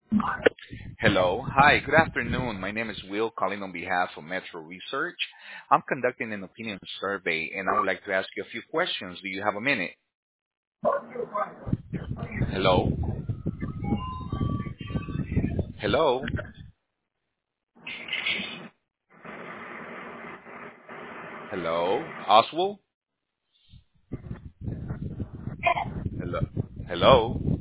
Hello. Hi, good afternoon. My name is Will, calling on behalf of Metro Research. I'm conducting an opinion survey, and I would like to ask you a few questions. Do you have a minute? Hello? Hello? Hello? Oswald? Hello? Hello?